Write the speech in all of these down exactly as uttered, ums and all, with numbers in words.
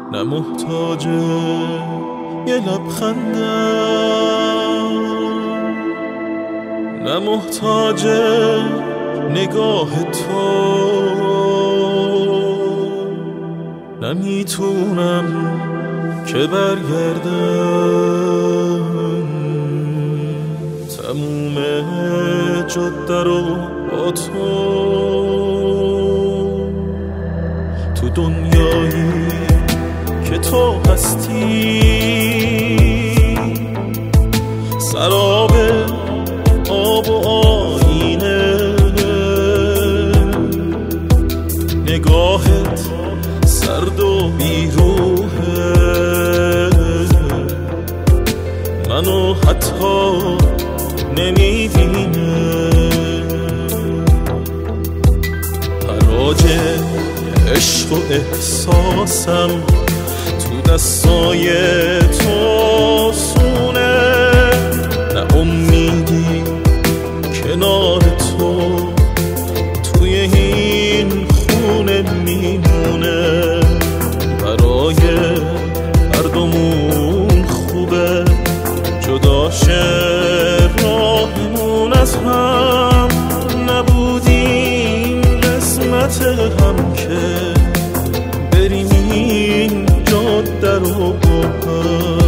نه محتاج یه لبخندم، نه محتاج نگاه تو، نمیتونم که برگردم تموم جاده رو با تو. تو دنیایی که تو هستی سراب آب و آینه، نگاهت سرد و بیروحه، منو حتی نمیبینه. حراج عشق و احساسم تو دستای تو سونه، نه امیدی کنار تو توی این خونه میمونه. برای هر دومون خوبه جدا شه راهمون از هم، نبودیم قسمت هم که بریم این جاده رو با هم.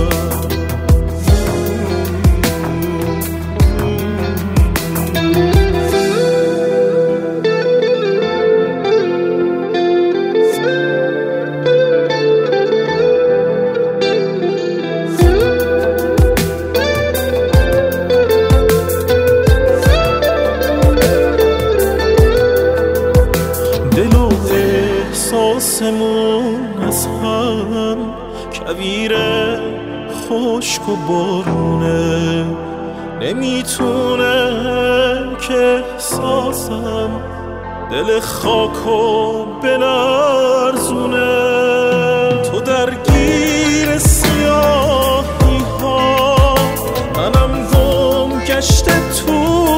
احساسمون از هم کویره خشک و بارونه، نمیتونه که احساسم دل خاک و بلرزونه. تو درگیر سیاهی ها، منم گم گشته تو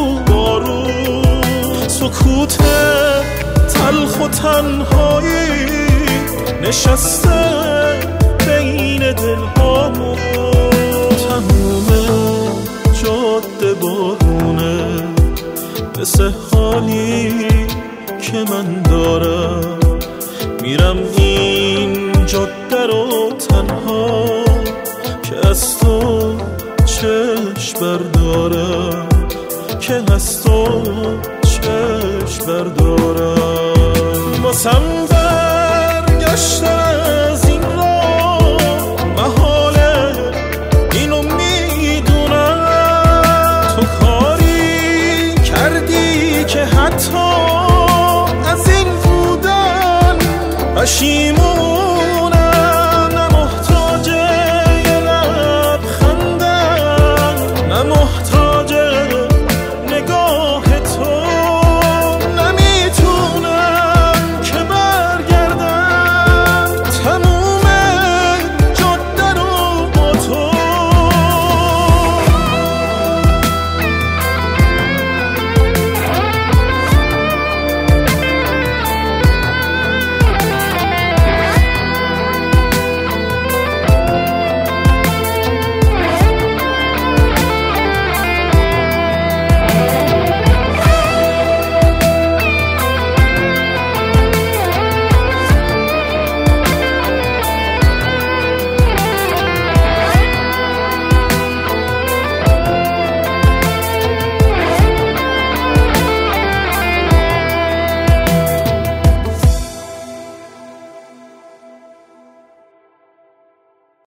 بارون، سکوت تلخ و تنهایی نشسته بین دلهامون. تموم جاده بارونه، مثل حالی که من دارم، میرم این جاده رو تنها که از تو چشم بردارم، که از تو چشم بردارم. واسم برگشتن از این راه محاله، اینو میدونم. تو کاری کردی که حتی از این بودن پشیمون